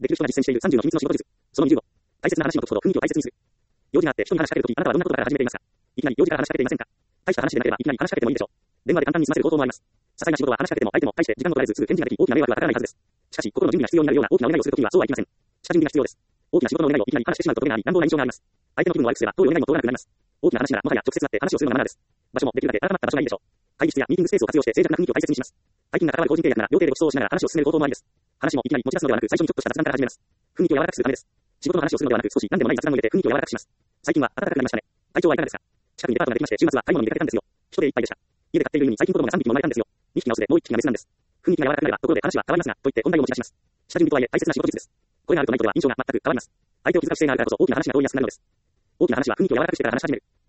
できる人が実践している30の秘密の仕事術。その15。大切な話の時ほど雰囲気を大切にする。用事があって人に話しかけるとき、あなたはどんなことから始めていますか？いきなり用事から話しかけていませんか？大した話でなければいきなり話しかけてもいいでしょう。電話で簡単に済ませる方法もあります。些細な仕事は話しかけても相手も大して時間も取られずすぐ返事ができ大きな迷惑はかからないはずです。しかし、心の準備が必要になるような大きなお願いをするときにはそうはいきません。下準備が必要です。大きな仕事のお願いをいきなり話してしまうとトゲがあり、乱暴な印象があります。相手の気分を悪くすれば、どういうお願いも通らなくなります。大きな話ならもはや直接会って話をするのがマナーです。場所もできるだけ改まった場所がいいでしょう。会議室やミーティングスペースを活用して静寂な雰囲気を大切にします。最近が関わる個人契約なら料亭でご馳走をしながら話を進める方法もありです。話もいきなり持ち出すのではなく、最初にちょっとした雑談から始めます。雰囲気を柔らかくするためです。仕事の話をするのではなく、少し何でもない雑談を入れて雰囲気を柔らかくします。最近は暖かくなりましたね。体調はいかがですか？近くにデパートができまして、週末は買い物に出かけたんですよ。人でいっぱいでした。家で飼っている犬に最近子供が3匹も生まれたんですよ。2匹がオスでもう1匹がメスなんです。雰囲気が柔らかくなれば、ところで話は変わりますが、と言って本題を持ち出します。下準備とはいえ大切な仕事術です。これがあるとないとでは印象が全く変わります。相手を気遣う姿勢があるからこそ大きな話が通りやすくなるのです。大きな話は雰囲気を柔らかくしてから話し始める。